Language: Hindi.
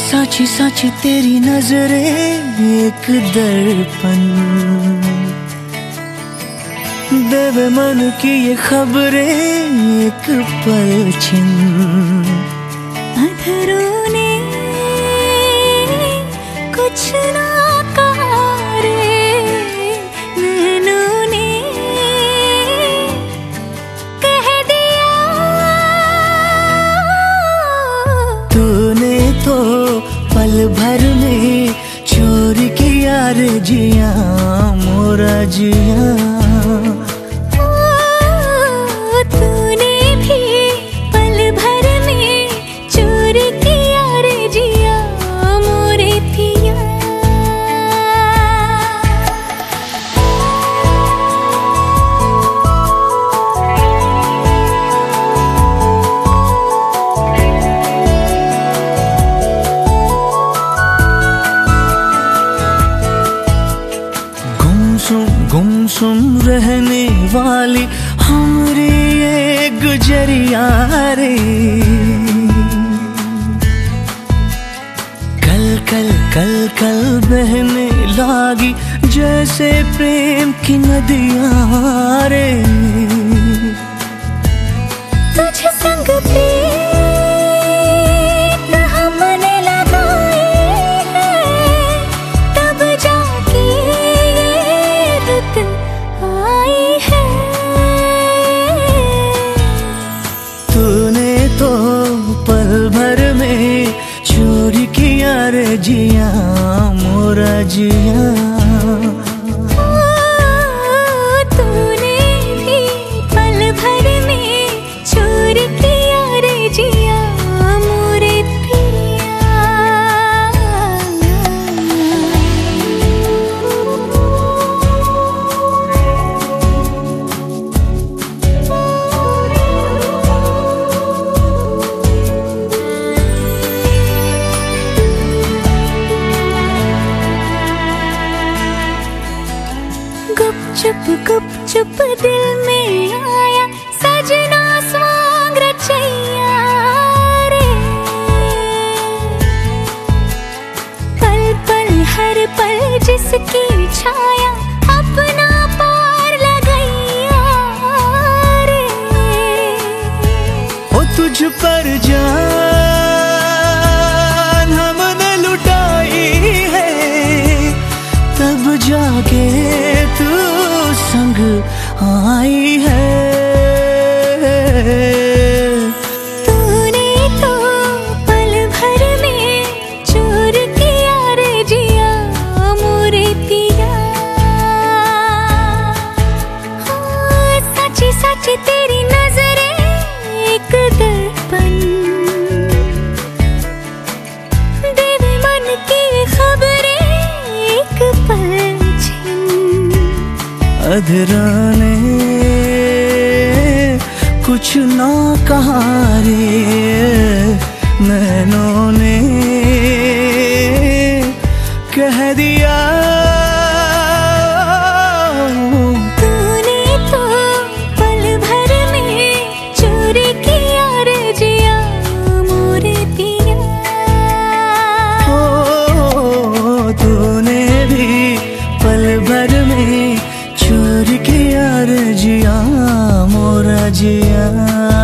साची साची तेरी नजरें एक दर्पण, देवे मन की ये खबरें एक पलछिन। अधरों ने कुछ ना कहा रे, नैनों ने कह दिया। तूने तो पल भर में चोरी किया रे जिया मोरा जिया। तूने भी पल भर में चोरी किया रे जिया मोरे पिया। गुमसुम रहने वाली हमरी ये गुजरिया रे, कल कल कल कल बहने लागी जैसे प्रेम की नदियां रे। तुझ संग प्रीत हमने लगाए हैं, तब जाके ये रुत आई है। तूने तो पल भर में चोरी किया रे जिया मोरा जिया। तूने भी पल भर में चोरी किया रे जिया मोरे पिया। गुप चुप दिल में आया सजना स्वांग रचैया रे। पल पल हर पल जिसकी छाया अपना पार लगैया रे। ओ तुझ पर जान हमने लुटाई है, तब जाके तू संग आई है। तूने तो पल भर में चोर किया रे जिया मोरे पिया। साची साची तेरी नजरें एक दर्पण, देवे मन की खबरें एक पलछिन। अधरों ने कुछ ना कहा रे, नैनों ने कह दिया। तूने तो पल भर में चोरी किया रे जिया मोरे पिया। ओ तूने भी पल भर में चोरी किया रे जिया मोरा जिया।